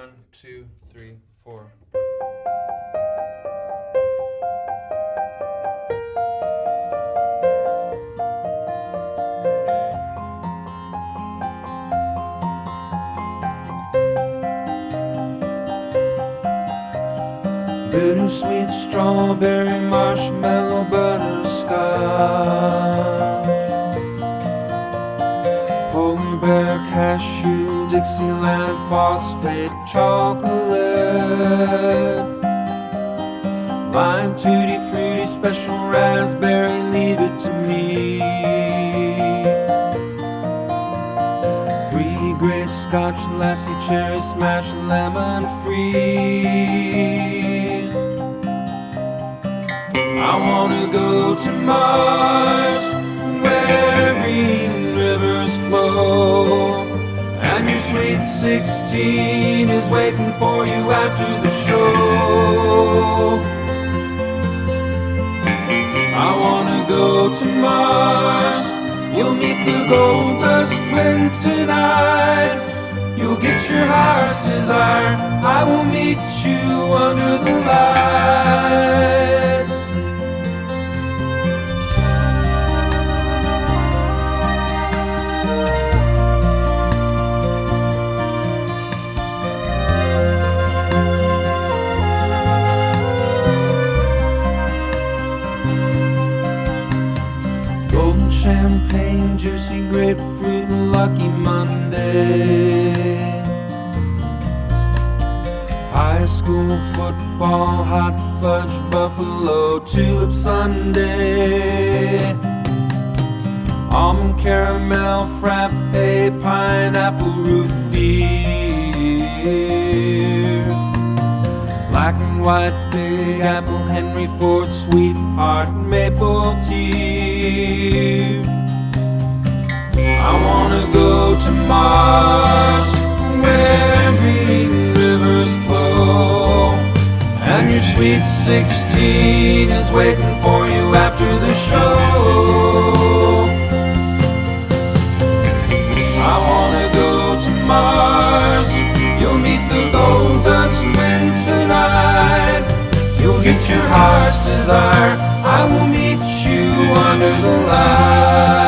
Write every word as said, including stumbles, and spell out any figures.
One, two, three, four. Bittersweet strawberry marshmallow butterscotch, polar bear cashew Dixieland phosphate chocolate, lime tutti frutti special raspberry, leave it to me. Three gray scotch lassie cherry smash lemon freeze. I wanna go to Mars, where green rivers flow, and your sweet sixteen is waiting for you after the show. I wanna go to Mars, you'll meet the Gold Dust Twins tonight. You'll get your heart's desire, I will meet you under the lights. Champagne, juicy grapefruit, lucky Monday. High school football, hot fudge, buffalo, tulip sundae. Almond caramel, frappe, pineapple root beer. Black and white, big apple, Henry Ford, sweetheart, maple tea. I wanna go to Mars, where green rivers flow, and your sweet sixteen is waiting for you after the show. I wanna go to Mars, you'll meet the Gold Dust Twins tonight. You'll get your heart's desire, I will meet you under the light.